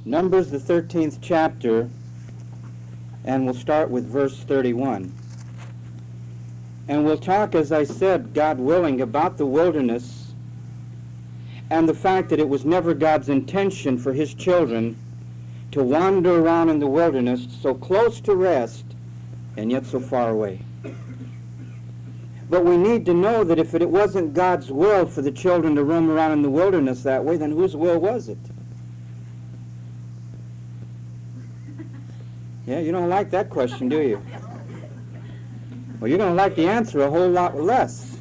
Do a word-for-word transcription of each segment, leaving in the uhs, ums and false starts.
Numbers, the thirteenth chapter, and we'll start with verse thirty-one. And we'll talk, as I said, God willing, about the wilderness and the fact that it was never God's intention for his children to wander around in the wilderness so close to rest and yet so far away. But we need to know that if it wasn't God's will for the children to roam around in the wilderness that way, then whose will was it? Yeah, you don't like that question, do you? Well, you're going to like the answer a whole lot less.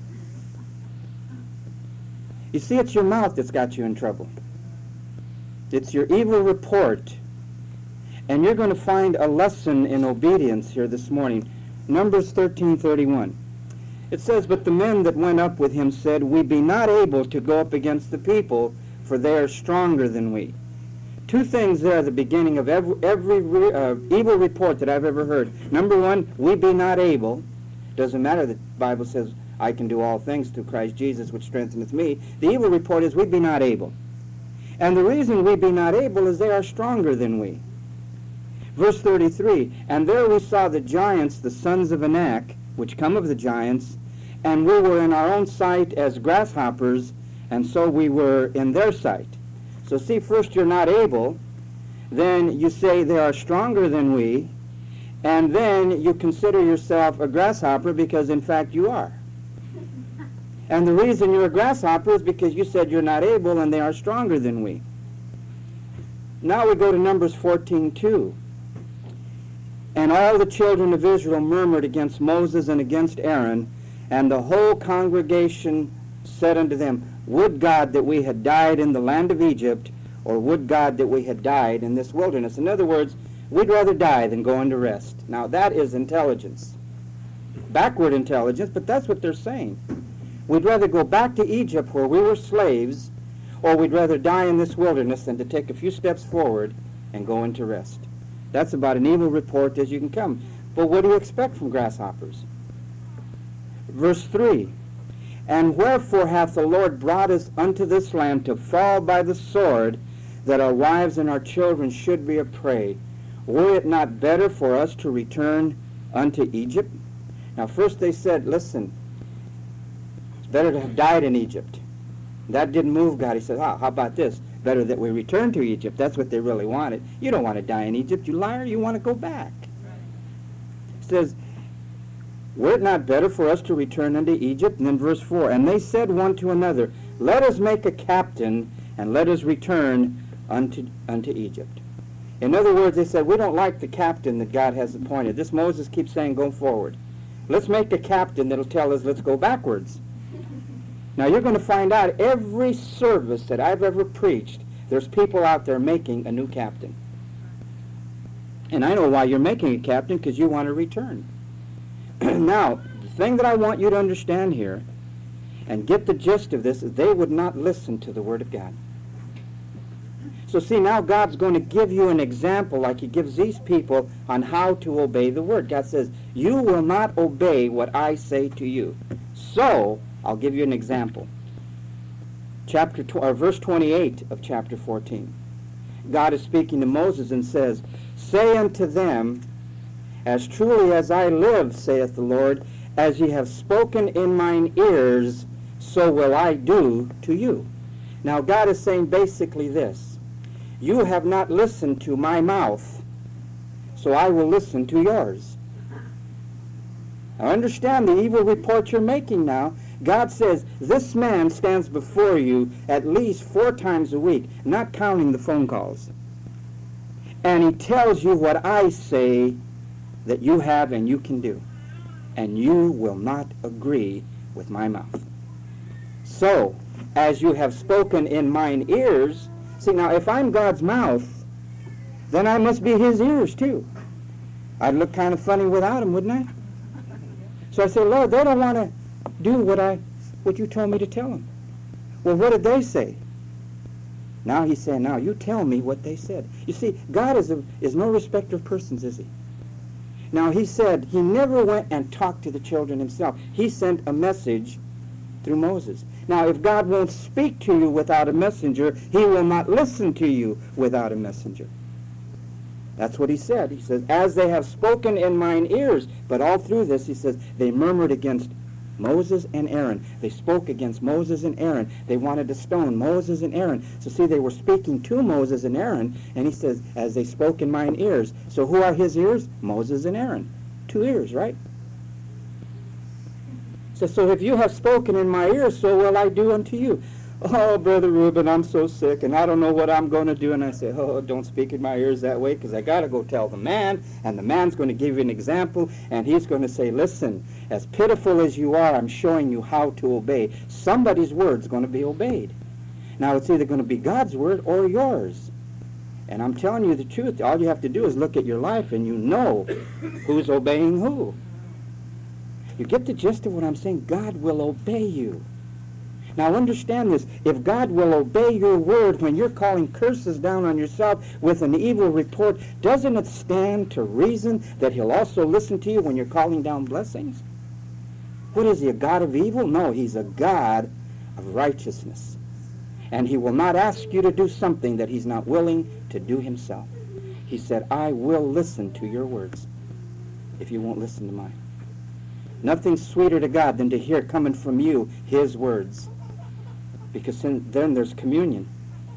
You see, it's your mouth that's got you in trouble. It's your evil report. And you're going to find a lesson in obedience here this morning. Numbers thirteen thirty-one. It says, "But the men that went up with him said, We be not able to go up against the people, for they are stronger than we." Two things there at the beginning of every, every re, uh, evil report that I've ever heard. Number one, we be not able. Doesn't matter that the Bible says, I can do all things through Christ Jesus, which strengtheneth me. The evil report is we be not able. And the reason we be not able is they are stronger than we. Verse thirty-three, "And there we saw the giants, the sons of Anak, which come of the giants, and we were in our own sight as grasshoppers, and so we were in their sight." So see, first you're not able, then you say they are stronger than we, and then you consider yourself a grasshopper because in fact you are. And the reason you're a grasshopper is because you said you're not able and they are stronger than we. Now we go to Numbers fourteen two. "And all the children of Israel murmured against Moses and against Aaron, and the whole congregation said unto them, Would God that we had died in the land of Egypt, or would God that we had died in this wilderness?" In other words, we'd rather die than go into rest. Now that is intelligence. Backward intelligence, but that's what they're saying. We'd rather go back to Egypt where we were slaves, or we'd rather die in this wilderness than to take a few steps forward and go into rest. That's about an evil report as you can come. But what do you expect from grasshoppers? Verse three, "And wherefore hath the Lord brought us unto this land to fall by the sword, that our wives and our children should be a prey? Were it not better for us to return unto Egypt?" Now first they said, listen, it's better to have died in Egypt. That didn't move God. He said, ah, how about this? Better that we return to Egypt. That's what they really wanted. You don't want to die in Egypt, you liar. You want to go back. It says, "Were it not better for us to return unto Egypt?" And then verse four, "And they said one to another, Let us make a captain, and let us return unto, unto Egypt." In other words, they said, we don't like the captain that God has appointed. This Moses keeps saying, go forward. Let's make a captain that'll tell us, let's go backwards. Now you're going to find out every service that I've ever preached, there's people out there making a new captain. And I know why you're making a captain, because you want to return. Now, the thing that I want you to understand here, and get the gist of this, is they would not listen to the Word of God. So see, now God's going to give you an example like he gives these people on how to obey the Word. God says, you will not obey what I say to you. So, I'll give you an example. Chapter tw- or verse twenty-eight of chapter fourteen. God is speaking to Moses and says, "Say unto them, As truly as I live, saith the Lord, as ye have spoken in mine ears, so will I do to you." Now God is saying basically this: you have not listened to my mouth, so I will listen to yours. Now understand the evil report you're making now. God says, this man stands before you at least four times a week, not counting the phone calls. And he tells you what I say that you have and you can do. And you will not agree with my mouth. So, as you have spoken in mine ears, see now, if I'm God's mouth, then I must be his ears too. I'd look kind of funny without him, wouldn't I? So I said, Lord, they don't want to do what I, what you told me to tell them. Well, what did they say? Now he's saying, now you tell me what they said. You see, God is, a, is no respecter of persons, is he? Now he said he never went and talked to the children himself. He sent a message through Moses. Now, if God won't speak to you without a messenger, he will not listen to you without a messenger. That's what he said. He says, as they have spoken in mine ears. But all through this, he says, they murmured against Moses and Aaron. They spoke against Moses and Aaron. They wanted to stone Moses and Aaron. So see, they were speaking to Moses and Aaron, and he says, as they spoke in mine ears. So who are his ears? Moses and Aaron. Two ears, right? So, so if you have spoken in my ears, so will I do unto you. Oh, Brother Reuben, I'm so sick, and I don't know what I'm going to do. And I say, oh, don't speak in my ears that way, because I got to go tell the man, and the man's going to give you an example, and he's going to say, listen, as pitiful as you are, I'm showing you how to obey. Somebody's word's going to be obeyed. Now, it's either going to be God's word or yours. And I'm telling you the truth. All you have to do is look at your life, and you know who's obeying who. You get the gist of what I'm saying? God will obey you. Now understand this. If God will obey your word when you're calling curses down on yourself with an evil report, doesn't it stand to reason that he'll also listen to you when you're calling down blessings? What is he, a God of evil? No, he's a God of righteousness. And he will not ask you to do something that he's not willing to do himself. He said, I will listen to your words if you won't listen to mine. Nothing's sweeter to God than to hear coming from you his words, because then, then there's communion.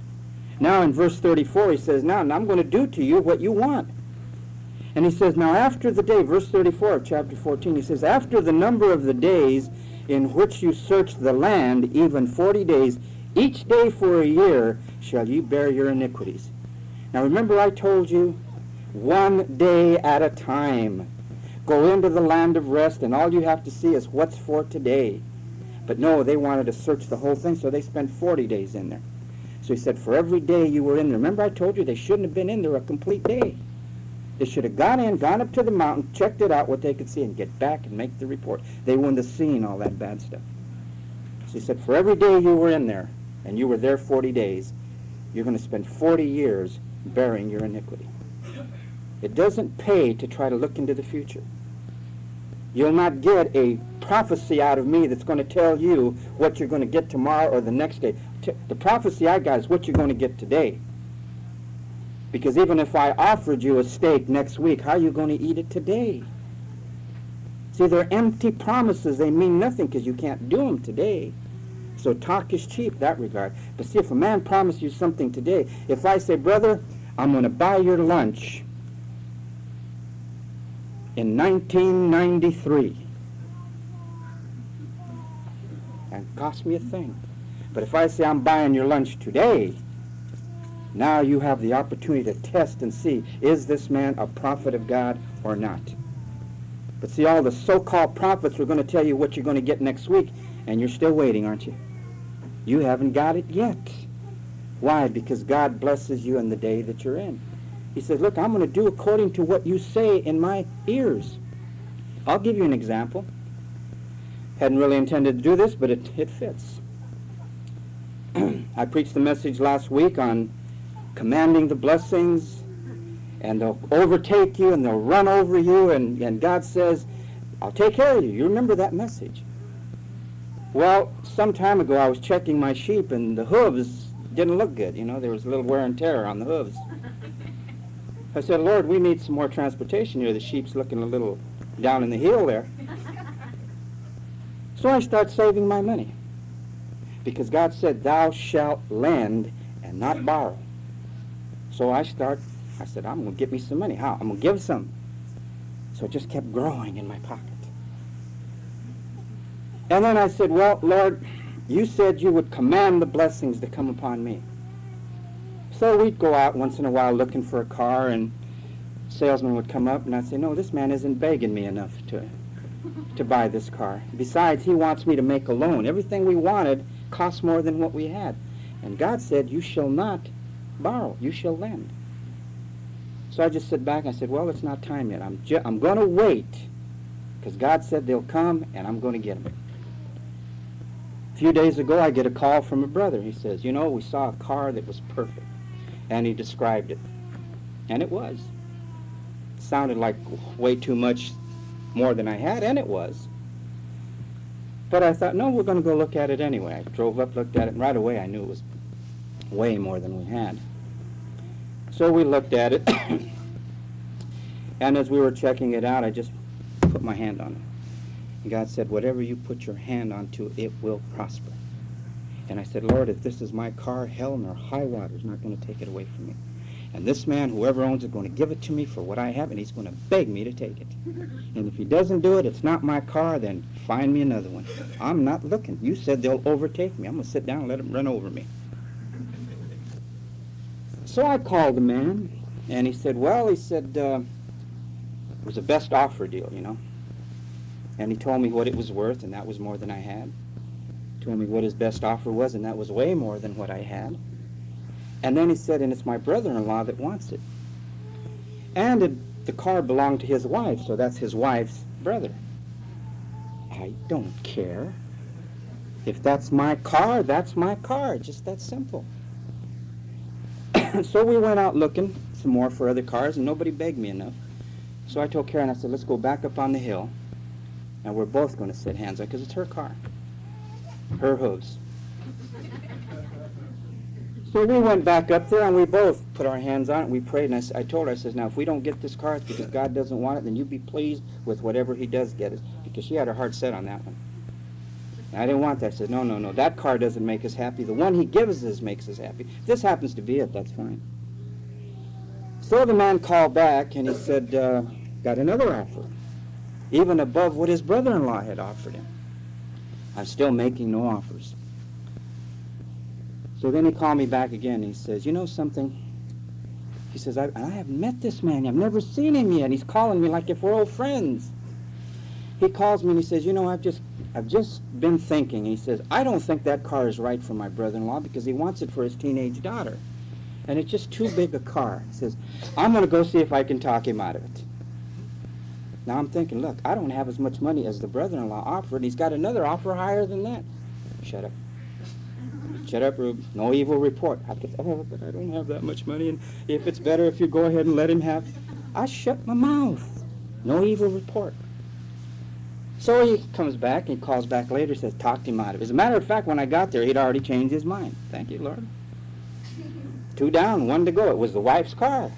Now in verse thirty-four he says, now, now I'm going to do to you what you want. And he says, now after the day, verse thirty-four of chapter fourteen, he says, after the number of the days in which you search the land, even forty days, each day for a year shall ye bear your iniquities. Now remember I told you, one day at a time. Go into the land of rest, and all you have to see is what's for today. But no, they wanted to search the whole thing, so they spent forty days in there. So he said, for every day you were in there. Remember I told you they shouldn't have been in there a complete day. They should have gone in, gone up to the mountain, checked it out, what they could see, and get back and make the report. They wouldn't have seen all that bad stuff. So he said, for every day you were in there, and you were there forty days, you're going to spend forty years bearing your iniquity. It doesn't pay to try to look into the future. You'll not get a prophecy out of me that's going to tell you what you're going to get tomorrow or the next day. The prophecy I got is what you're going to get today. Because even if I offered you a steak next week, how are you going to eat it today? See, they're empty promises. They mean nothing because you can't do them today. So talk is cheap in that regard. But see, if a man promises you something today, if I say, brother, I'm going to buy your lunch in nineteen ninety-three, and it cost me a thing. But if I say I'm buying your lunch today, now you have the opportunity to test and see, is this man a prophet of God or not? But see, all the so-called prophets are going to tell you what you're going to get next week, and you're still waiting, aren't you? You haven't got it yet. Why? Because God blesses you in the day that you're in. He says, look, I'm going to do according to what you say in my ears. I'll give you an example. Hadn't really intended to do this, but it, it fits. I preached the message last week on commanding the blessings, and they'll overtake you and they'll run over you, and, and God says, I'll take care of you. You remember that message? Well, some time ago I was checking my sheep, and the hooves didn't look good. You know, there was a little wear and tear on the hooves. I said, Lord, we need some more transportation here. The sheep's looking a little down in the heel there. So I start saving my money. Because God said, thou shalt lend and not borrow. So I start, I said, I'm going to get me some money. How? I'm going to give some. So it just kept growing in my pocket. And then I said, well, Lord, you said you would command the blessings to come upon me. So we'd go out once in a while looking for a car, and salesman would come up, and I'd say, no, this man isn't begging me enough to, to buy this car. Besides, he wants me to make a loan. Everything we wanted cost more than what we had. And God said, you shall not borrow, you shall lend. So I just sit back and I said, well, it's not time yet. I'm, ju- I'm going to wait, because God said they'll come, and I'm going to get them. A few days ago, I get a call from a brother. He says, you know, we saw a car that was perfect. And he described it. And it was. It sounded like way too much more than I had, and it was. But I thought, no, we're going to go look at it anyway. I drove up, looked at it, and right away I knew it was way more than we had. So we looked at it, and as we were checking it out, I just put my hand on it. And God said, whatever you put your hand onto, it will prosper. And I said, Lord, if this is my car, hell nor high water is not going to take it away from me. And this man, whoever owns it, is going to give it to me for what I have, and he's going to beg me to take it. And if he doesn't do it, it's not my car, then find me another one. I'm not looking. You said they'll overtake me. I'm going to sit down and let them run over me. So I called the man, and he said, well, he said, uh, it was a best offer deal, you know. And he told me what it was worth, and that was more than I had. Told me what his best offer was, and that was way more than what I had. And then he said, and it's my brother-in-law that wants it. And it, the car belonged to his wife, so that's his wife's brother. I don't care. If that's my car, that's my car. Just that simple. So we went out looking some more for other cars, and nobody begged me enough. So I told Karen, I said, let's go back up on the hill, and we're both going to sit hands on it, because it's her car. Her hooves. So we went back up there, and we both put our hands on it, and we prayed, and I, s- I told her, I says, now, if we don't get this car, it's because God doesn't want it, then you be pleased with whatever he does get us, because she had her heart set on that one. And I didn't want that. I said, no, no, no, that car doesn't make us happy. The one he gives us makes us happy. If this happens to be it, that's fine. So the man called back, and he said, uh, got another offer, even above what his brother-in-law had offered him. I'm still making no offers. So then he called me back again. He says, you know something? He says, I, I haven't met this man. I've never seen him yet. He's calling me like if we're old friends. He calls me and he says, you know, I've just, I've just been thinking. He says, I don't think that car is right for my brother-in-law because he wants it for his teenage daughter. And it's just too big a car. He says, I'm going to go see if I can talk him out of it. Now I'm thinking, look, I don't have as much money as the brother-in-law offered. He's got another offer higher than that. Shut up. Shut up, Rube. No evil report. I could, oh, but I don't have that much money, and if it's better if you go ahead and let him have... I shut my mouth. No evil report. So he comes back, and he calls back later, says, talked him out of it. As a matter of fact, when I got there, he'd already changed his mind. Thank you, Lord. Two down, one to go. It was the wife's car.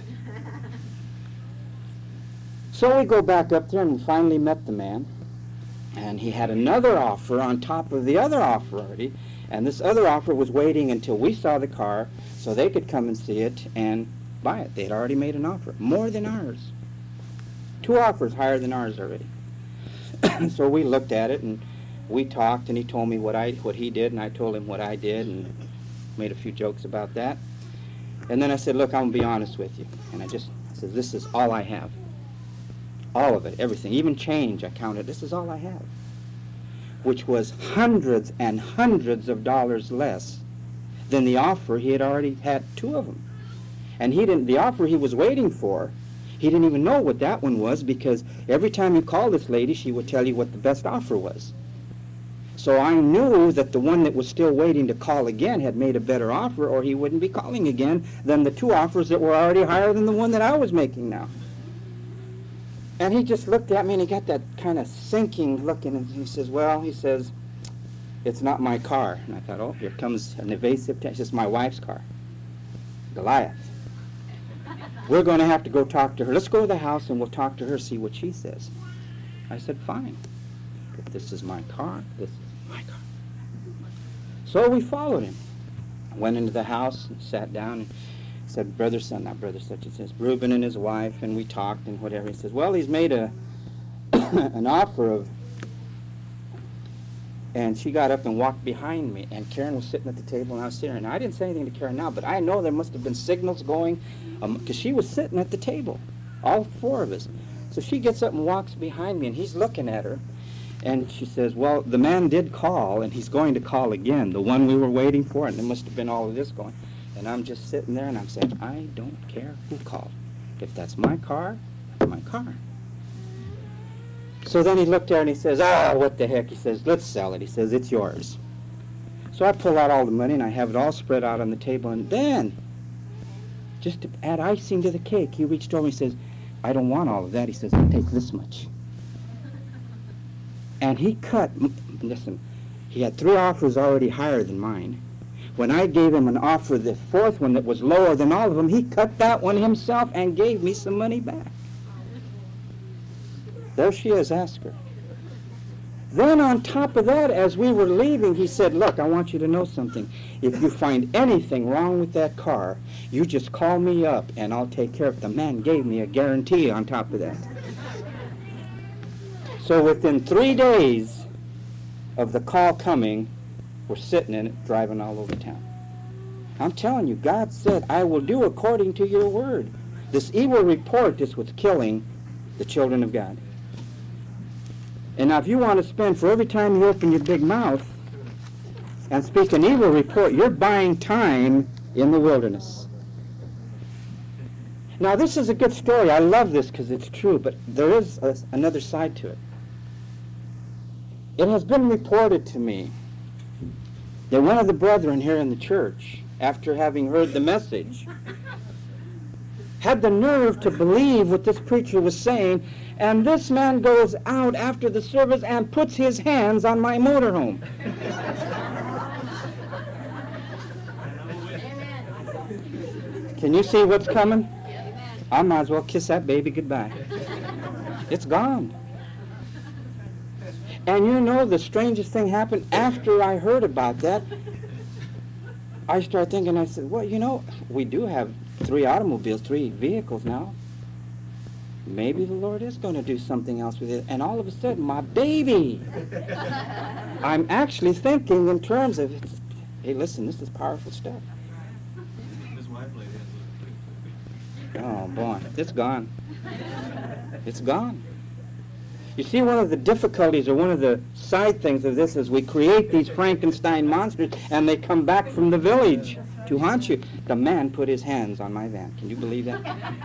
So we go back up there, and we finally met the man, and he had another offer on top of the other offer already. And this other offer was waiting until we saw the car so they could come and see it and buy it. They had already made an offer, more than ours. Two offers higher than ours already. So we looked at it and we talked, and he told me what I what he did, and I told him what I did, and made a few jokes about that. And then I said, look, I'm going to be honest with you. And I just I said, this is all I have. All of it, everything, even change I counted. This is all I have. Which was hundreds and hundreds of dollars less than the offer. He had already had two of them. And he didn't, the offer he was waiting for, he didn't even know what that one was, because every time you call this lady, she would tell you what the best offer was. So I knew that the one that was still waiting to call again had made a better offer, or he wouldn't be calling again than the two offers that were already higher than the one that I was making now. And he just looked at me, and he got that kind of sinking look, and he says, well, he says, it's not my car. And I thought, oh, here comes an evasive text. It's my wife's car, Goliath. We're going to have to go talk to her. Let's go to the house, and we'll talk to her, see what she says. I said, fine. If this is my car, this is my car. So we followed him. Went into the house and sat down and said, brother, son, not brother, such and such, Reuben and his wife, and we talked and whatever. He says, well, he's made a an offer of, and she got up and walked behind me, and Karen was sitting at the table, and I was sitting there. And I didn't say anything to Karen now, but I know there must have been signals going, because um, she was sitting at the table, all four of us. So she gets up and walks behind me, and he's looking at her, and she says, well, the man did call, and he's going to call again, the one we were waiting for, and there must have been all of this going. And I'm just sitting there, and I'm saying, I don't care who called. If that's my car, it's my car. So then he looked there, and he says, ah, what the heck? He says, let's sell it. He says, it's yours. So I pull out all the money, and I have it all spread out on the table. And then, just to add icing to the cake, he reached over and he says, I don't want all of that. He says, I'll take this much. And he cut, listen, he had three offers already higher than mine. When I gave him an offer, the fourth one that was lower than all of them, he cut that one himself and gave me some money back. There she is, ask her. Then on top of that, as we were leaving, he said, look, I want you to know something. If you find anything wrong with that car, you just call me up and I'll take care of it. The man gave me a guarantee on top of that. So within three days of the call coming, we're sitting in it, driving all over town. I'm telling you, God said, I will do according to your word. This evil report is what's killing the children of God. And now if you want to spend, for every time you open your big mouth and speak an evil report, you're buying time in the wilderness. Now this is a good story. I love this because it's true, but there is a, another side to it. It has been reported to me that one of the brethren here in the church, after having heard the message, had the nerve to believe what this preacher was saying, and this man goes out after the service and puts his hands on my motorhome. Can you see what's coming? I might as well kiss that baby goodbye. It's gone. And you know, the strangest thing happened after I heard about that. I started thinking, I said, well, you know, we do have three automobiles, three vehicles now. Maybe the Lord is going to do something else with it. And all of a sudden, my baby. I'm actually thinking in terms of, hey, listen, this is powerful stuff. Oh, boy, it's gone. It's gone. You see, one of the difficulties or one of the side things of this is we create these Frankenstein monsters and they come back from the village to haunt you. The man put his hands on my van. Can you believe that?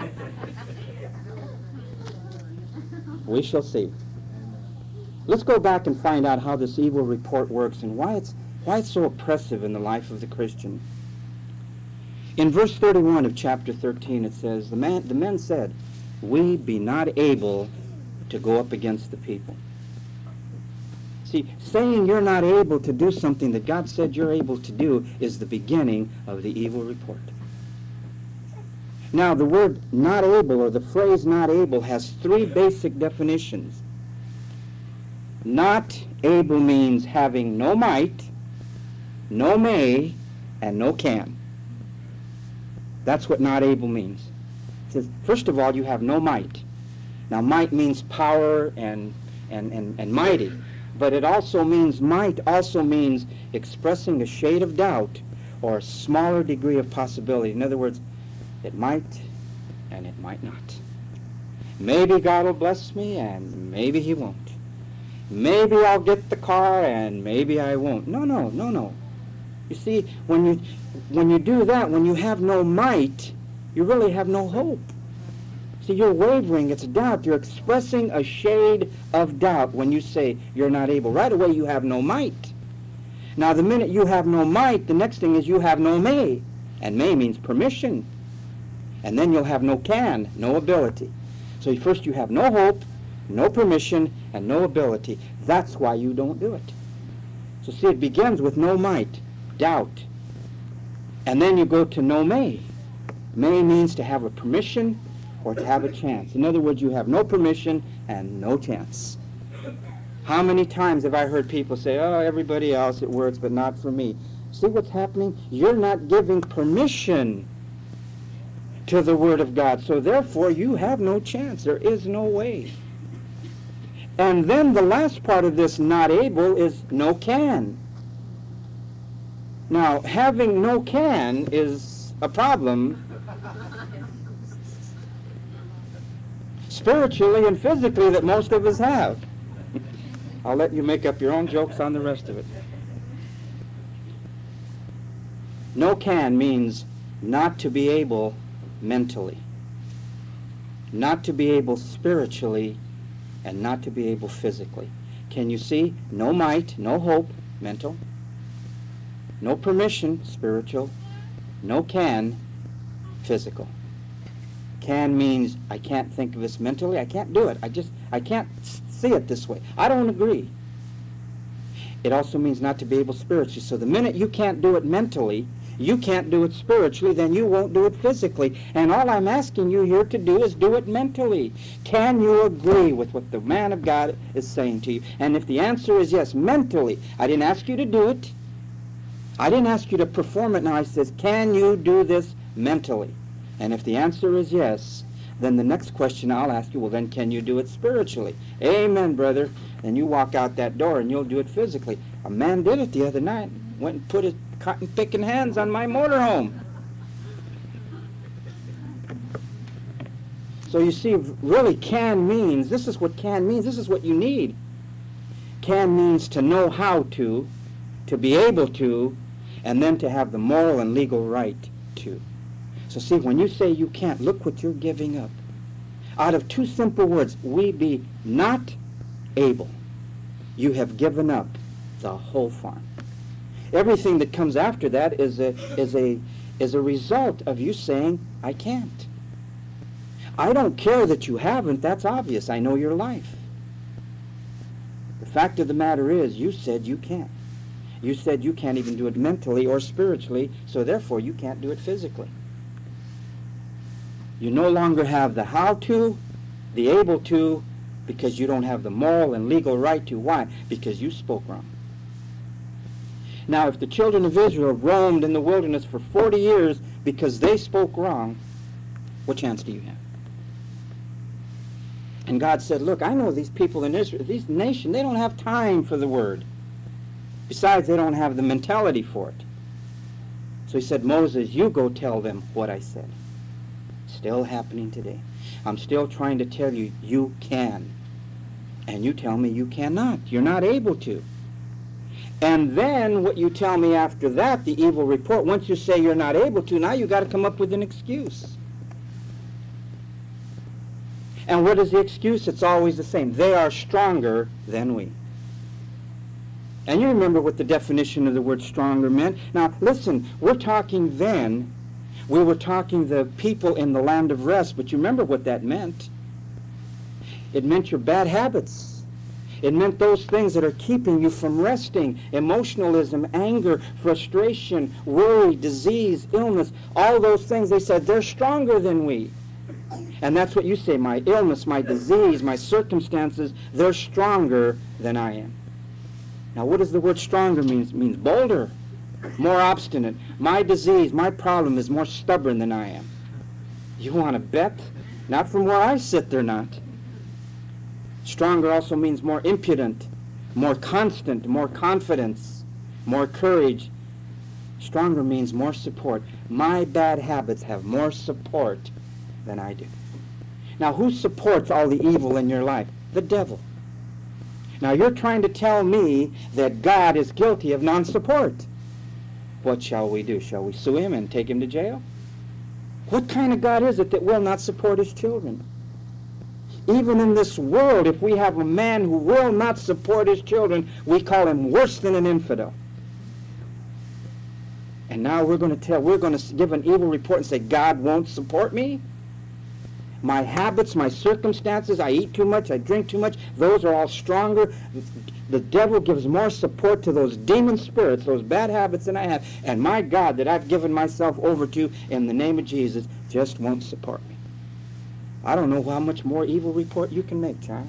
We shall see. Let's go back and find out how this evil report works and why it's, why it's so oppressive in the life of the Christian. In verse thirty-one of chapter thirteen, it says, the, man, the men said, we be not able to go up against the people. See, saying you're not able to do something that God said you're able to do is the beginning of the evil report. Now, the word not able, or the phrase not able, has three basic definitions. Not able means having no might, no may, and no can. That's what not able means. It says, first of all, you have no might. Now, might means power and, and, and, and mighty, but it also means, might also means expressing a shade of doubt or a smaller degree of possibility. In other words, it might and it might not. Maybe God will bless me and maybe he won't. Maybe I'll get the car and maybe I won't. No, no, no, no. You see, when you, when you do that, when you have no might, you really have no hope. See, you're wavering, it's doubt. You're expressing a shade of doubt when you say you're not able. Right away you have no might. Now the minute you have no might, the next thing is you have no may. And may means permission. And then you'll have no can, no ability. So first you have no hope, no permission, and no ability. That's why you don't do it. So see, it begins with no might, doubt. And then you go to no may. May means to have a permission or to have a chance. In other words, you have no permission and no chance. How many times have I heard people say, oh, everybody else, it works, but not for me. See what's happening? You're not giving permission to the Word of God, so therefore you have no chance. There is no way. And then the last part of this not able is no can. Now, having no can is a problem spiritually and physically that most of us have. I'll let you make up your own jokes on the rest of it. No can means not to be able mentally, not to be able spiritually, and not to be able physically. Can you see? No might, no hope, mental. No permission, spiritual. No can, physical. Can means I can't think of this mentally. I can't do it. I just, I can't see it this way. I don't agree. it also means not to be able spiritually. So the minute you can't do it mentally, you can't do it spiritually, then you won't do it physically. And all I'm asking you here to do is do it mentally. Can you agree with what the man of God is saying to you? And if the answer is yes, mentally, I didn't ask you to do it. I didn't ask you to perform it. Now I says, can you do this mentally? And if the answer is yes, then the next question I'll ask you, well, then can you do it spiritually? Amen, brother. Then you walk out that door and you'll do it physically. A man did it the other night. Went and put his cotton picking hands on my motorhome. So you see, really can means, this is what can means, this is what you need. Can means to know how to, to be able to, and then to have the moral and legal right to. So see, when you say you can't, look what you're giving up. Out of two simple words, we be not able, you have given up the whole farm. Everything that comes after that is a, is a, is a result of you saying, I can't. I don't care that you haven't. That's obvious. I know your life. The fact of the matter is, you said you can't. You said you can't even do it mentally or spiritually, so therefore you can't do it physically. You no longer have the how to, the able to, because you don't have the moral and legal right to. Why? Because you spoke wrong. Now, if the children of Israel roamed in the wilderness for forty years because they spoke wrong, what chance do you have? And God said, look, I know these people in Israel, these nation, they don't have time for the word. Besides, they don't have the mentality for it. So he said, Moses, you go tell them what I said. Still happening today. I'm still trying to tell you, you can. And you tell me you cannot. You're not able to. And then what you tell me after that, the evil report, once you say you're not able to, now you've got to come up with an excuse. And what is the excuse? It's always the same. They are stronger than we. And you remember what the definition of the word stronger meant. Now, listen, we're talking then, we were talking the people in the land of rest, but you remember what that meant. It meant your bad habits. It meant those things that are keeping you from resting. Emotionalism, anger, frustration, worry, disease, illness, all those things, they said, they're stronger than we. And that's what you say, my illness, my disease, my circumstances, they're stronger than I am. Now, what does the word stronger mean? It means bolder, more obstinate. My disease, my problem is more stubborn than I am. You want to bet? Not from where I sit, they're not. Stronger also means more impudent, more constant, more confidence, more courage. Stronger means more support. My bad habits have more support than I do. Now, who supports all the evil in your life? The devil. Now, you're trying to tell me that God is guilty of non-support. What shall we do? Shall we sue him and take him to jail? What kind of God is it that will not support his children? Even in this world, if we have a man who will not support his children, we call him worse than an infidel. And now we're going to tell, we're going to give an evil report and say, God won't support me? My habits, my circumstances, I eat too much, I drink too much, those are all stronger. The devil gives more support to those demon spirits, those bad habits than I have. And my God that I've given myself over to in the name of Jesus just won't support me. I don't know how much more evil report you can make, child.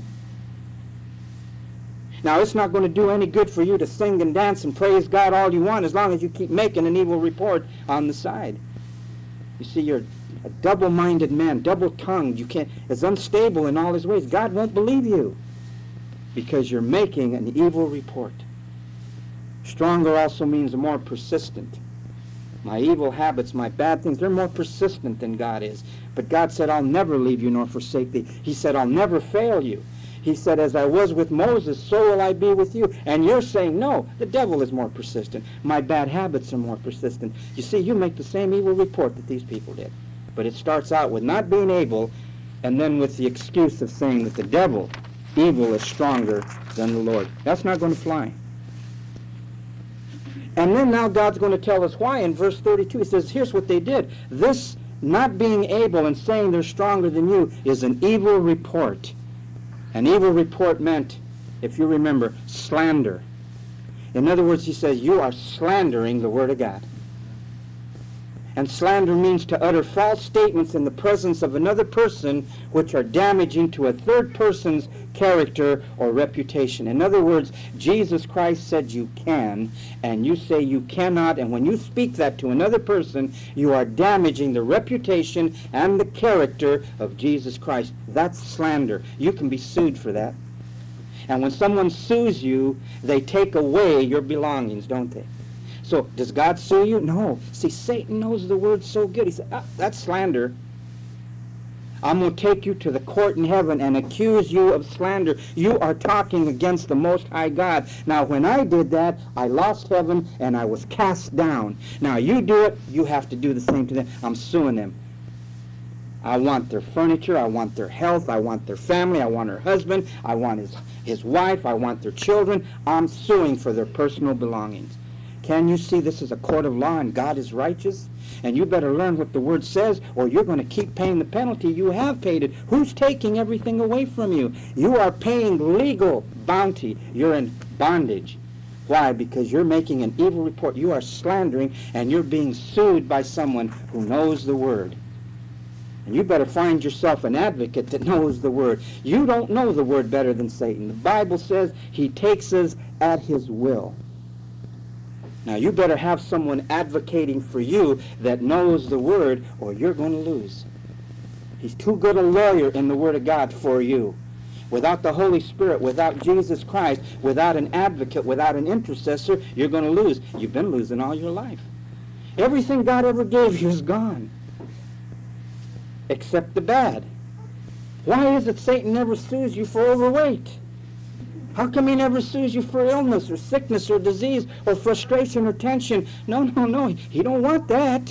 Now, it's not going to do any good for you to sing and dance and praise God all you want as long as you keep making an evil report on the side. You see, you're a double-minded man, double-tongued. You can't, is unstable in all his ways. God won't believe you because you're making an evil report. Stronger also means more persistent. My evil habits, my bad things, they're more persistent than God is. But God said, I'll never leave you nor forsake thee. He said, I'll never fail you. He said, as I was with Moses, so will I be with you. And you're saying, no, the devil is more persistent. My bad habits are more persistent. You see, you make the same evil report that these people did. But it starts out with not being able, and then with the excuse of saying that the devil, evil, is stronger than the Lord. That's not going to fly. And then now God's going to tell us why in verse thirty-two. He says, here's what they did. This not being able and saying they're stronger than you is an evil report. An evil report meant, if you remember, slander. In other words, he says, you are slandering the Word of God. And slander means to utter false statements in the presence of another person which are damaging to a third person's character or reputation. In other words, Jesus Christ said you can, and you say you cannot, and when you speak that to another person, you are damaging the reputation and the character of Jesus Christ. That's slander. You can be sued for that. And when someone sues you, they take away your belongings, don't they? So, does God sue you? No. See, Satan knows the Word so good. He said, ah, that's slander. I'm going to take you to the court in heaven and accuse you of slander. You are talking against the Most High God. Now, when I did that, I lost heaven and I was cast down. Now, you do it, you have to do the same to them. I'm suing them. I want their furniture, I want their health, I want their family, I want her husband, I want his, his wife, I want their children. I'm suing for their personal belongings. Can you see this is a court of law and God is righteous? And you better learn what the Word says or you're going to keep paying the penalty. You have paid it. Who's taking everything away from you? You are paying legal bounty. You're in bondage. Why? Because you're making an evil report. You are slandering and you're being sued by someone who knows the Word. And you better find yourself an advocate that knows the Word. You don't know the Word better than Satan. The Bible says he takes us at his will. Now, you better have someone advocating for you that knows the Word, or you're going to lose. He's too good a lawyer in the Word of God for you. Without the Holy Spirit, without Jesus Christ, without an advocate, without an intercessor, you're going to lose. You've been losing all your life. Everything God ever gave you is gone, except the bad. Why is it Satan never sues you for overweight? How come he never sues you for illness or sickness or disease or frustration or tension? No, no, no. He don't want that.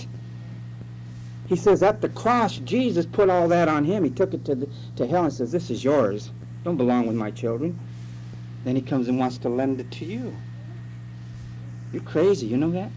He says at the cross, Jesus put all that on him. He took it to, the, to hell and says, this is yours. Don't belong with my children. Then he comes and wants to lend it to you. You're crazy. You know that?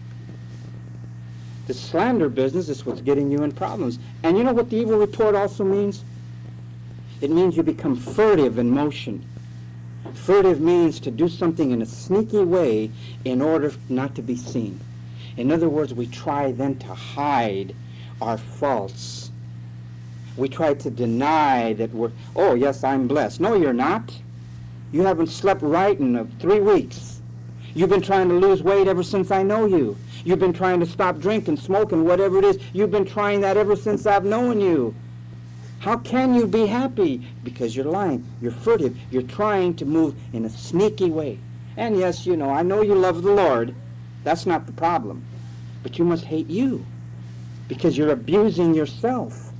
The slander business is what's getting you in problems. And you know what the evil report also means? It means you become furtive in motion. Furtive means to do something in a sneaky way in order not to be seen. In other words, we try then to hide our faults. We try to deny that we're, oh, yes, I'm blessed. No, you're not. You haven't slept right in uh, three weeks. You've been trying to lose weight ever since I know you. You've been trying to stop drinking, smoking, whatever it is. You've been trying that ever since I've known you. How can you be happy? Because you're lying. You're furtive. You're trying to move in a sneaky way. And yes, you know, I know you love the Lord. That's not the problem. But you must hate you because you're abusing yourself.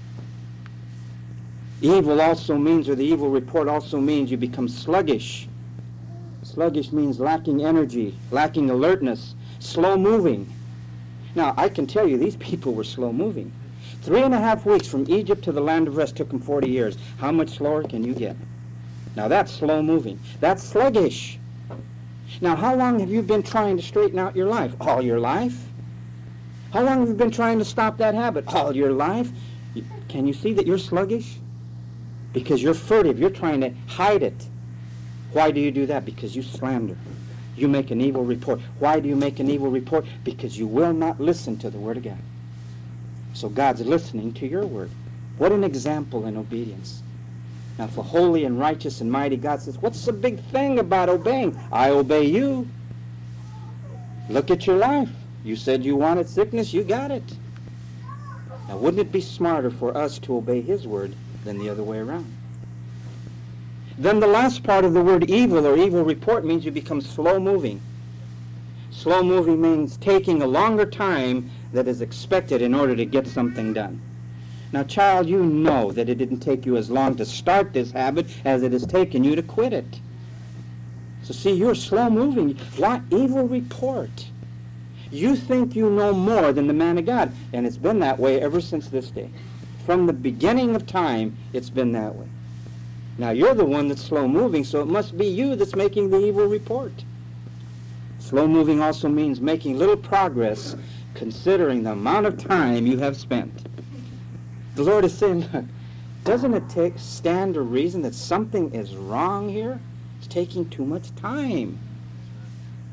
Evil also means, or the evil report also means, you become sluggish. Sluggish means lacking energy, lacking alertness, slow moving. Now, I can tell you these people were slow moving. Three and a half weeks from Egypt to the land of rest took them forty years. How much slower can you get? Now that's slow moving. That's sluggish. Now how long have you been trying to straighten out your life? All your life? How long have you been trying to stop that habit? All your life? Can you see that you're sluggish? Because you're furtive. You're trying to hide it. Why do you do that? Because you slander. You make an evil report. Why do you make an evil report? Because you will not listen to the Word of God. So God's listening to your word. What an example in obedience. Now, if a holy and righteous and mighty God says, what's the big thing about obeying? I obey you. Look at your life. You said you wanted sickness, you got it. Now, wouldn't it be smarter for us to obey his word than the other way around? Then the last part of the word evil or evil report means you become slow-moving. Slow-moving means taking a longer time that is expected in order to get something done. Now, child, you know that it didn't take you as long to start this habit as it has taken you to quit it. So see, you're slow-moving. Why? Evil report. You think you know more than the man of God, and it's been that way ever since this day. From the beginning of time, it's been that way. Now, you're the one that's slow-moving, so it must be you that's making the evil report. Slow-moving also means making little progress considering the amount of time you have spent. The Lord is saying, look, doesn't it take stand to reason that something is wrong here? It's taking too much time.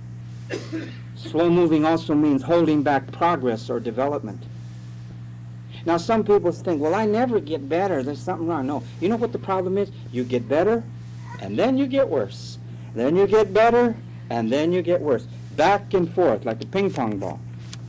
Slow moving also means holding back progress or development. Now some people think, well, I never get better. There's something wrong. No. You know what the problem is? You get better, and then you get worse. Then you get better, and then you get worse. Back and forth, like a ping pong ball.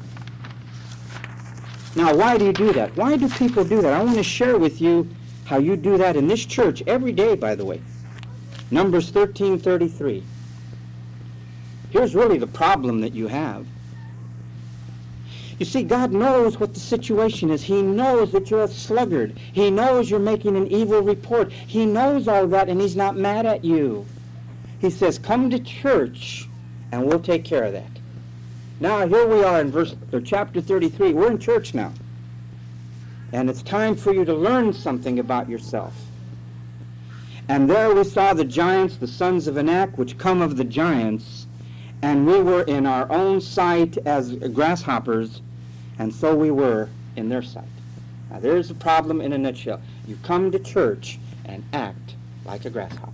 Now, why do you do that? Why do people do that? I want to share with you how you do that in this church every day, by the way. Numbers thirteen thirty-three. Here's really the problem that you have. You see, God knows what the situation is. He knows that you're a sluggard. He knows you're making an evil report. He knows all that, and he's not mad at you. He says, come to church, and we'll take care of that. Now, here we are in verse or chapter thirty-three. We're in church now. And it's time for you to learn something about yourself. And there we saw the giants, the sons of Anak, which come of the giants, and we were in our own sight as grasshoppers, and so we were in their sight. Now, there's a problem in a nutshell. You come to church and act like a grasshopper.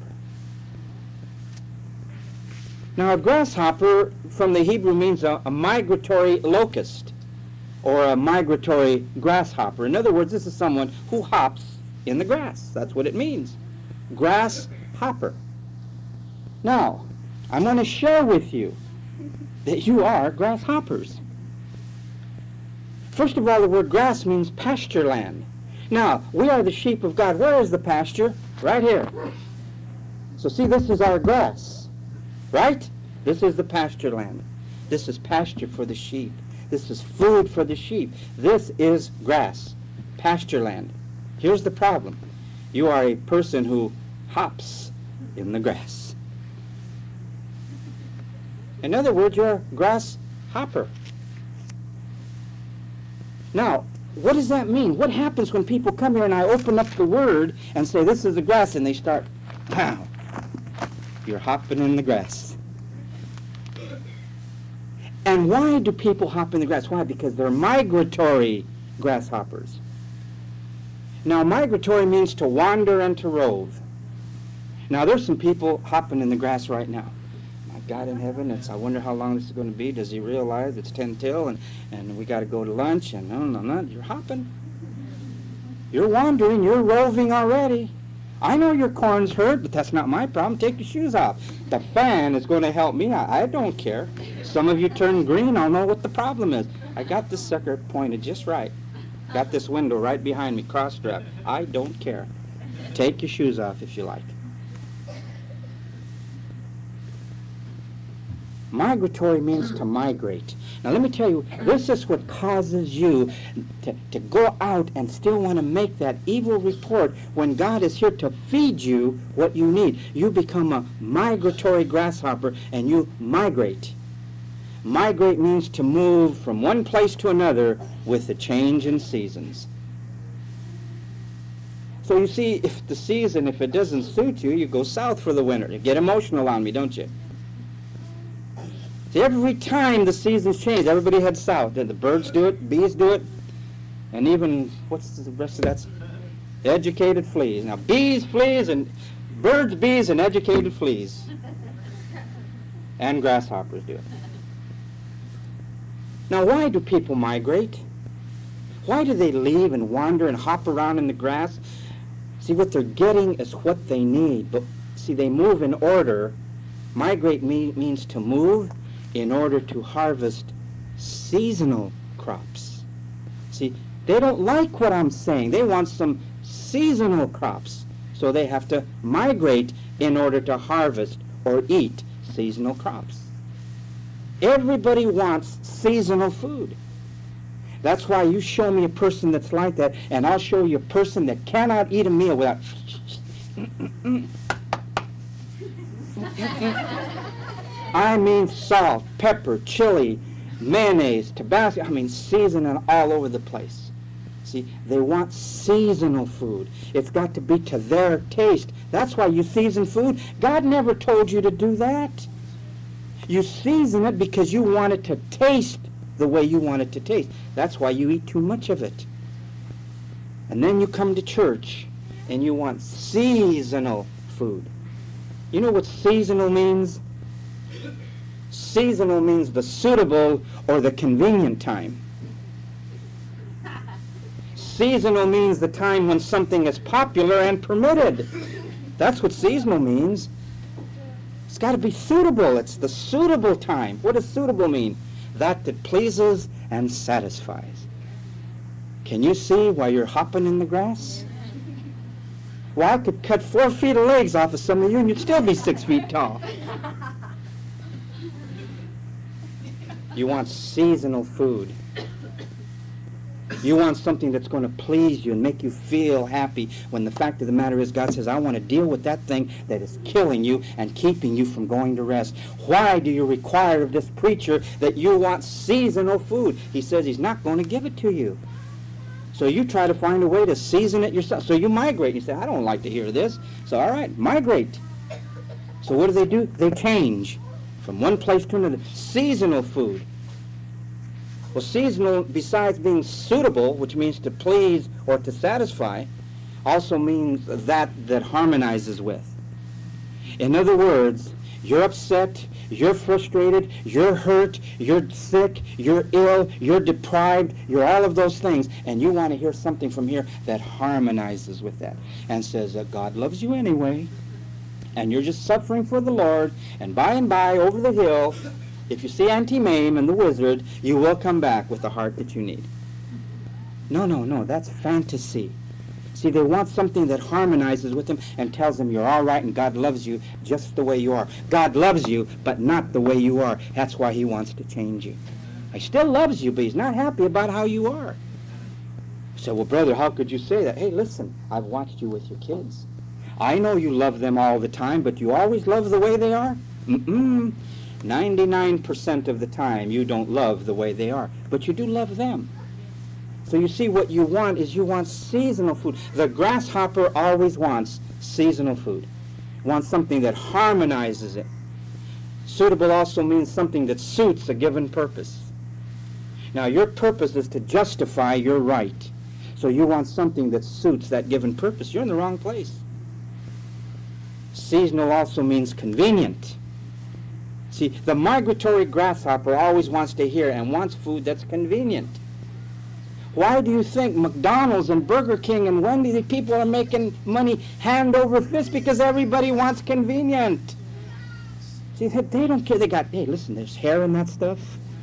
Now, a grasshopper from the Hebrew means a, a migratory locust or a migratory grasshopper. In other words, this is someone who hops in the grass. That's what it means. Grasshopper. Now, I'm going to share with you that you are grasshoppers. First of all, the word grass means pasture land. Now, we are the sheep of God. Where is the pasture? Right here. So see, this is our grass. Right? This is the pasture land. This is pasture for the sheep. This is food for the sheep. This is grass, pasture land. Here's the problem. You are a person who hops in the grass. In other words, you're a grasshopper. Now, what does that mean? What happens when people come here and I open up the Word and say, this is the grass, and they start, pow, you're hopping in the grass. And why do people hop in the grass? Why? Because they're migratory grasshoppers. Now, migratory means to wander and to rove. Now, there's some people hopping in the grass right now. My God in heaven, it's, I wonder how long this is going to be. Does he realize it's ten till and, and we got to go to lunch? And no, no, no, you're hopping. You're wandering. You're roving already. I know your corns hurt, but that's not my problem. Take your shoes off. The fan is going to help me. I, I don't care. Some of you turn green. I'll know what the problem is. I got this sucker pointed just right. Got this window right behind me, cross-strapped. I don't care. Take your shoes off if you like. Migratory means to migrate. Now let me tell you, this is what causes you to, to go out and still want to make that evil report when God is here to feed you what you need. You become a migratory grasshopper and you migrate. Migrate means to move from one place to another with the change in seasons. So you see, if the season, if it doesn't suit you, you go south for the winter. You get emotional on me, don't you? See, every time the seasons change, everybody heads south. The birds do it, bees do it, and even, what's the rest of that? Educated fleas. Now, bees, fleas, and birds, bees, and educated fleas. And grasshoppers do it. Now, why do people migrate? Why do they leave and wander and hop around in the grass? See, what they're getting is what they need. But see, they move in order. Migrate me- means to move in order to harvest seasonal crops. See, they don't like what I'm saying. They want some seasonal crops. So they have to migrate in order to harvest or eat seasonal crops. Everybody wants seasonal food. That's why you show me a person that's like that, and I'll show you a person that cannot eat a meal without... I mean salt, pepper, chili, mayonnaise, Tabasco, I mean seasoning all over the place. See, they want seasonal food. It's got to be to their taste. That's why you season food. God never told you to do that. You season it because you want it to taste the way you want it to taste. That's why you eat too much of it. And then you come to church and you want seasonal food. You know what seasonal means? Seasonal means the suitable or the convenient time. Seasonal means the time when something is popular and permitted. That's what seasonal means. It's got to be suitable. It's the suitable time. What does suitable mean? That that pleases and satisfies. Can you see why you're hopping in the grass? Well, I could cut four feet of legs off of some of you and you'd still be six feet tall. You want seasonal food. You want something that's going to please you and make you feel happy, when the fact of the matter is God says, I want to deal with that thing that is killing you and keeping you from going to rest. Why do you require of this preacher that you want seasonal food? He says he's not going to give it to you. So you try to find a way to season it yourself. So you migrate. You say, I don't like to hear this. So all right, migrate. So what do they do? They change from one place to another. Seasonal food. Well, seasonal, besides being suitable, which means to please or to satisfy, also means that that harmonizes with. In other words, you're upset, you're frustrated, you're hurt, you're sick, you're ill, you're deprived, you're all of those things, and you want to hear something from here that harmonizes with that and says that God loves you anyway, and you're just suffering for the Lord, and by and by, over the hill, if you see Auntie Mame and the wizard, you will come back with the heart that you need. No, no, no, that's fantasy. See, they want something that harmonizes with them and tells them you're all right and God loves you just the way you are. God loves you, but not the way you are. That's why he wants to change you. He still loves you, but he's not happy about how you are. So, well, brother, how could you say that? Hey, listen, I've watched you with your kids. I know you love them all the time, but you always love the way they are? Mm-mm. ninety-nine percent of the time you don't love the way they are, but you do love them. So you see, what you want is you want seasonal food. The grasshopper always wants seasonal food. Wants something that harmonizes it. Suitable also means something that suits a given purpose. Now your purpose is to justify your right. So you want something that suits that given purpose. You're in the wrong place. Seasonal also means convenient. See, the migratory grasshopper always wants to hear and wants food that's convenient. Why do you think McDonald's and Burger King and Wendy's, the people are making money hand over fist? Because everybody wants convenient. See, they don't care. They got, hey, listen, there's hair in that stuff.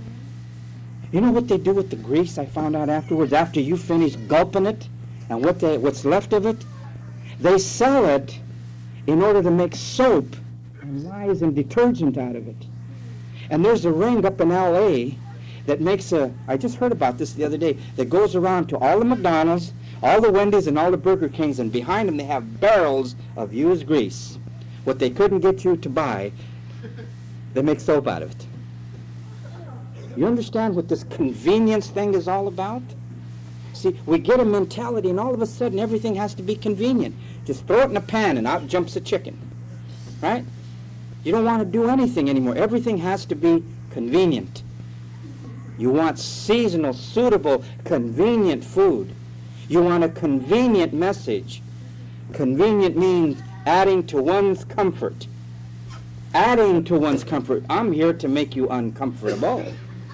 You know what they do with the grease, I found out afterwards, after you finish gulping it and what they, what's left of it? They sell it in order to make soap and dyes and detergent out of it. And there's a ring up in L A that makes a, I just heard about this the other day, that goes around to all the McDonald's, all the Wendy's, and all the Burger Kings, and behind them they have barrels of used grease. What they couldn't get you to buy, they make soap out of it. You understand what this convenience thing is all about? See, we get a mentality, and all of a sudden everything has to be convenient. Just throw it in a pan and out jumps a chicken. Right? You don't want to do anything anymore. Everything has to be convenient. You want seasonal, suitable, convenient food. You want a convenient message. Convenient means adding to one's comfort. Adding to one's comfort. I'm here to make you uncomfortable.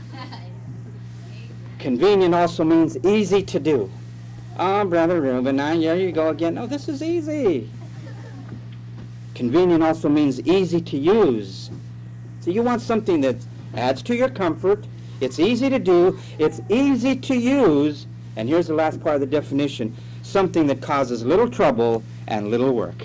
Convenient also means easy to do. Oh, Brother Reuben, now here you go again. No, this is easy. Convenient also means easy to use. So you want something that adds to your comfort. It's easy to do. It's easy to use. And here's the last part of the definition. Something that causes little trouble and little work.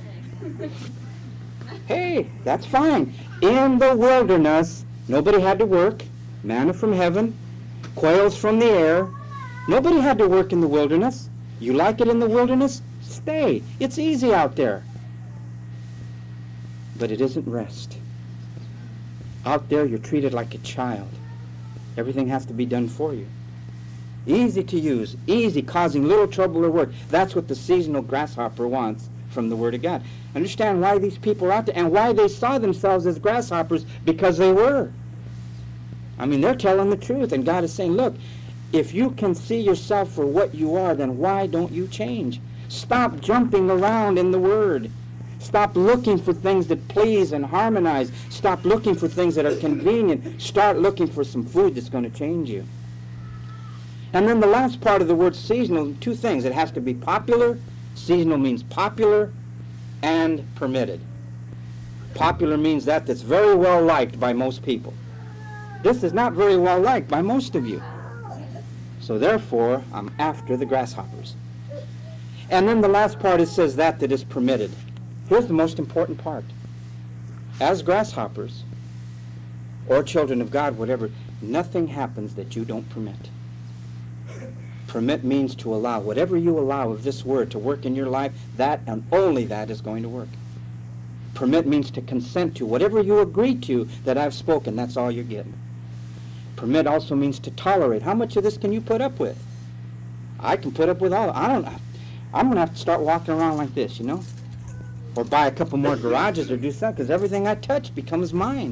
Hey, that's fine. In the wilderness, nobody had to work. Manna from heaven. Quails from the air. Nobody had to work in the wilderness. You like it in the wilderness? Stay. It's easy out there. But it isn't rest. Out there, you're treated like a child. Everything has to be done for you. Easy to use, easy, causing little trouble or work. That's what the seasonal grasshopper wants from the Word of God. Understand why these people are out there and why they saw themselves as grasshoppers, because they were. I mean, they're telling the truth, and God is saying, look, if you can see yourself for what you are, then why don't you change? Stop jumping around in the Word. Stop looking for things that please and harmonize. Stop looking for things that are convenient. Start looking for some food that's going to change you. And then the last part of the word seasonal, two things. It has to be popular. Seasonal means popular and permitted. Popular means that that's very well liked by most people. This is not very well liked by most of you. So therefore, I'm after the grasshoppers. And then the last part, it says that that is permitted. Here's the most important part. As grasshoppers, or children of God, whatever, nothing happens that you don't permit. Permit means to allow. Whatever you allow of this word to work in your life, that and only that is going to work. Permit means to consent to. Whatever you agree to that I've spoken, that's all you're getting. Permit also means to tolerate. How much of this can you put up with? I can put up with all. I don't. I'm going to have to start walking around like this, you know? Or buy a couple more garages or do something, because everything I touch becomes mine.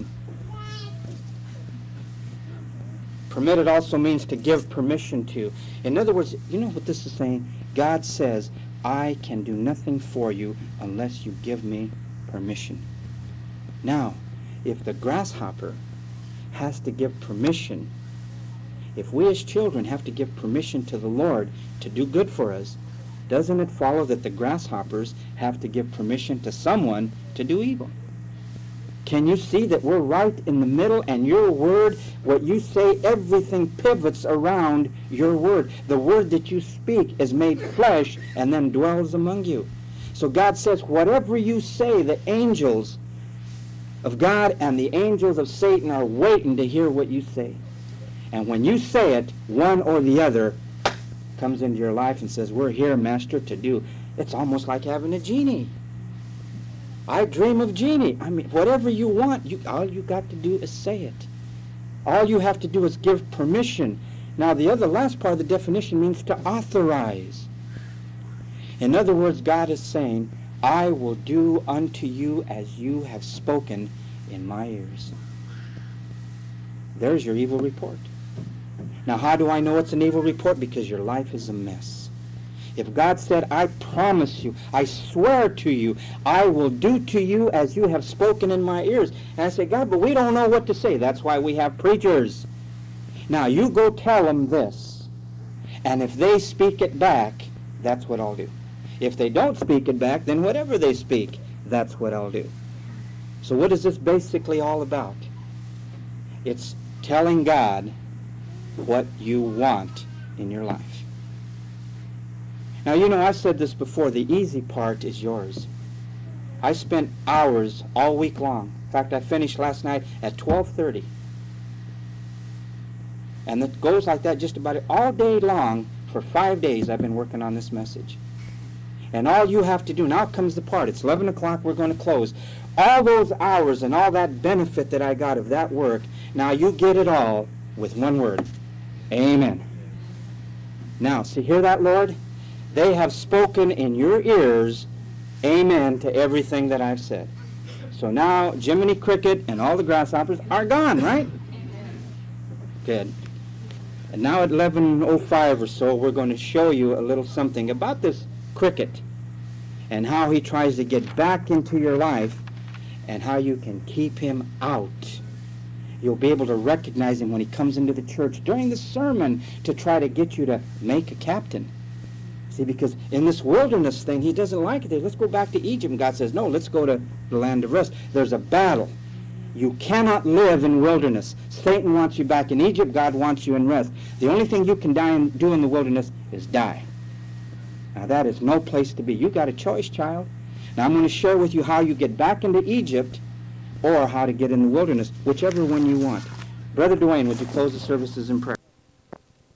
Permitted also means to give permission to. In other words, you know what this is saying? God says, I can do nothing for you unless you give me permission. Now, if the grasshopper has to give permission, if we as children have to give permission to the Lord to do good for us, doesn't it follow that the grasshoppers have to give permission to someone to do evil? Can you see that we're right in the middle, and your word, what you say, everything pivots around your word. The word that you speak is made flesh and then dwells among you. So God says, whatever you say, the angels of God and the angels of Satan are waiting to hear what you say. And when you say it, one or the other comes into your life and says, we're here, Master, to do. It's almost like having a genie. I dream of genie. I mean, whatever you want, you, all you got to do is say it. All you have to do is give permission. Now, the other last part of the definition means to authorize. In other words, God is saying, I will do unto you as you have spoken in my ears. There's your evil report. Now, how do I know it's an evil report? Because your life is a mess. If God said, I promise you, I swear to you, I will do to you as you have spoken in my ears. And I say, God, but we don't know what to say. That's why we have preachers. Now, you go tell them this. And if they speak it back, that's what I'll do. If they don't speak it back, then whatever they speak, that's what I'll do. So what is this basically all about? It's telling God what you want in your life. Now, you know, I said this before, the easy part is yours. I spent hours all week long. In fact, I finished last night at twelve thirty. And it goes like that just about all day long. For five days I've been working on this message. And all you have to do, now comes the part, it's eleven o'clock, we're going to close. All those hours and all that benefit that I got of that work, now you get it all with one word. Amen. Now, see, hear that, Lord? They have spoken in your ears, amen, to everything that I've said. So now Jiminy Cricket and all the grasshoppers are gone, right? Good. And now at eleven oh five or so, we're going to show you a little something about this cricket and how he tries to get back into your life and how you can keep him out. You'll be able to recognize him when he comes into the church during the sermon to try to get you to make a captain. See, because in this wilderness thing, he doesn't like it. Let's go back to Egypt. And God says, no, let's go to the land of rest. There's a battle. You cannot live in wilderness. Satan wants you back in Egypt. God wants you in rest. The only thing you can die and do in the wilderness is die. Now, that is no place to be. You got a choice, child. Now, I'm going to share with you how you get back into Egypt or how to get in the wilderness, whichever one you want. Brother Dwayne, would you close the services in prayer?